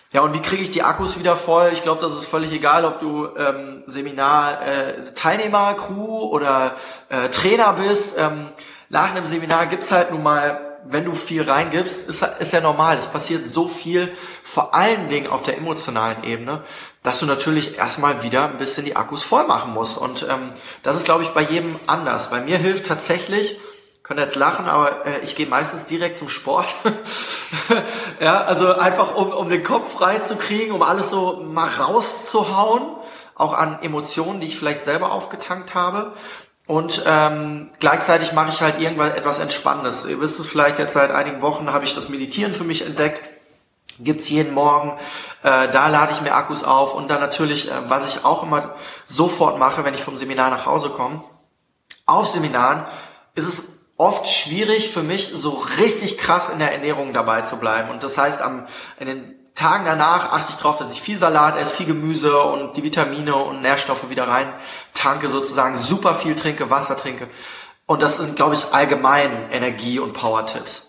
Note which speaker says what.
Speaker 1: Ja, und wie kriege ich die Akkus wieder voll? Ich glaube, das ist völlig egal, ob du Seminar Teilnehmer, Crew oder Trainer bist. Nach einem Seminar gibt's halt nun mal, wenn du viel reingibst, ist ja normal. Es passiert so viel, vor allen Dingen auf der emotionalen Ebene, dass du natürlich erstmal wieder ein bisschen die Akkus voll machen musst. Und das ist, glaube ich, bei jedem anders. Bei mir hilft tatsächlich, könnt ihr jetzt lachen, aber ich gehe meistens direkt zum Sport. Ja, also einfach um den Kopf frei zu kriegen, um alles so mal rauszuhauen, auch an Emotionen, die ich vielleicht selber aufgetankt habe. Und gleichzeitig mache ich halt etwas Entspannendes. Ihr wisst es vielleicht, jetzt seit einigen Wochen habe ich das Meditieren für mich entdeckt. Gibt's jeden Morgen. Da lade ich mir Akkus auf. Und dann natürlich, was ich auch immer sofort mache, wenn ich vom Seminar nach Hause komme. Auf Seminaren ist es oft schwierig für mich, so richtig krass in der Ernährung dabei zu bleiben. Und das heißt, in den Tagen danach achte ich darauf, dass ich viel Salat esse, viel Gemüse und die Vitamine und Nährstoffe wieder rein tanke, sozusagen super viel trinke, Wasser trinke. Und das sind, glaube ich, allgemein Energie- und Power-Tipps.